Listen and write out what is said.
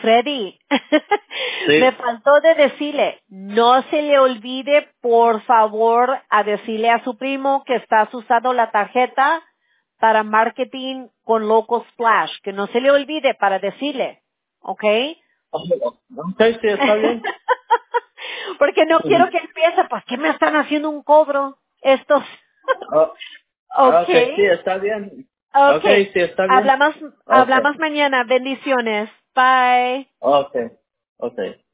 Freddy, me Sí. faltó de decirle, no se le olvide, por favor, a decirle a su primo que estás usando la tarjeta para marketing con Local Splash, que no se le olvide para decirle, ¿ok? Ok, sí, está bien. Porque no quiero que empiece, pues, ¿qué me están haciendo un cobro estos? Oh, ¿Ok? ok, sí, está bien. Ok, Ok. sí, está bien. Hablamos, Ok, hablamos mañana. Bendiciones. Bye. ok, ok.